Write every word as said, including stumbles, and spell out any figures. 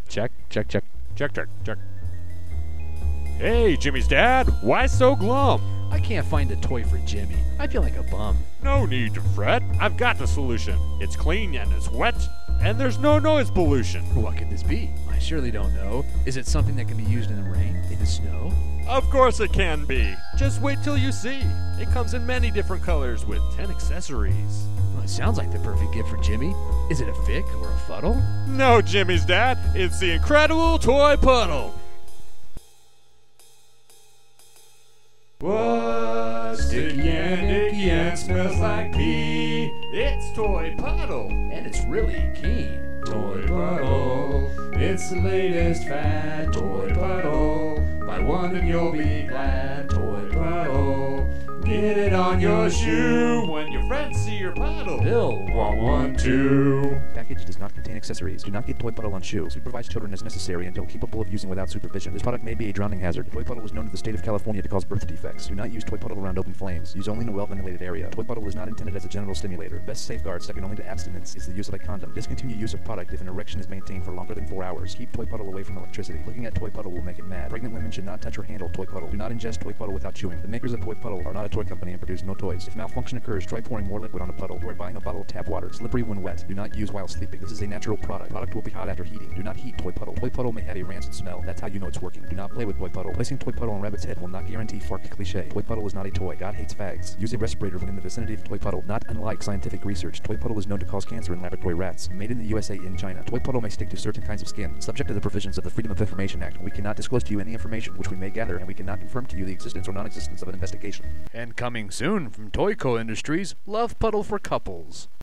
Check, check, check. Check, check, check. Hey, Jimmy's dad, why so glum? I can't find a toy for Jimmy. I feel like a bum. No need to fret. I've got the solution. It's clean and it's wet, and there's no noise pollution. What could this be? I surely don't know. Is it something that can be used in the rain? In the snow? Of course it can be. Just wait till you see. It comes in many different colors with ten accessories. Well, it sounds like the perfect gift for Jimmy. Is it a Fic or a Fuddle? No, Jimmy's dad. It's the incredible toy puddle. What's sticky and icky and smells like pee? It's Toy Puddle. And it's really keen. Toy Puddle. It's the latest fad. Toy Puddle. Buy one and you'll be glad. Toy Puddle. Get it on your shoe when your friends see your puddle. Bill. Want one too? Package does not contain accessories. Do not get Toy Puddle on shoe. Supervise children as necessary until capable of using without supervision. This product may be a drowning hazard. Toy Puddle was known to the state of California to cause birth defects. Do not use Toy Puddle around open flames. Use only in a well-ventilated area. Toy Puddle is not intended as a genital stimulator. Best safeguard, second only to abstinence, is the use of a condom. Discontinue use of product if an erection is maintained for longer than four hours. Keep Toy Puddle away from electricity. Looking at Toy Puddle will make it mad. Pregnant women should not touch or handle Toy Puddle. Do not ingest Toy Puddle without chewing. The makers of Toy Puddle are not a toy company and produce no toys. If malfunction occurs, try pouring more liquid on a puddle. Or buying a bottle of tap water. Slippery when wet. Do not use while sleeping. This is a natural product. Product will be hot after heating. Do not heat Toy Puddle. Toy Puddle may have a rancid smell. That's how you know it's working. Do not play with Toy Puddle. Placing Toy Puddle on rabbit's head will not guarantee fart cliche. Toy Puddle is not a toy. God hates fags. Use a respirator when in the vicinity of Toy Puddle. Not unlike scientific research. Toy Puddle is known to cause cancer in laboratory rats. Made in the U S A in China. Toy Puddle may stick to certain kinds of skin. Subject to the provisions of the Freedom of Information Act. We cannot disclose to you any information which we may gather, and we cannot confirm to you the existence or non-existence of an investigation. And coming soon from Toyco Industries, Love Puddle for Couples.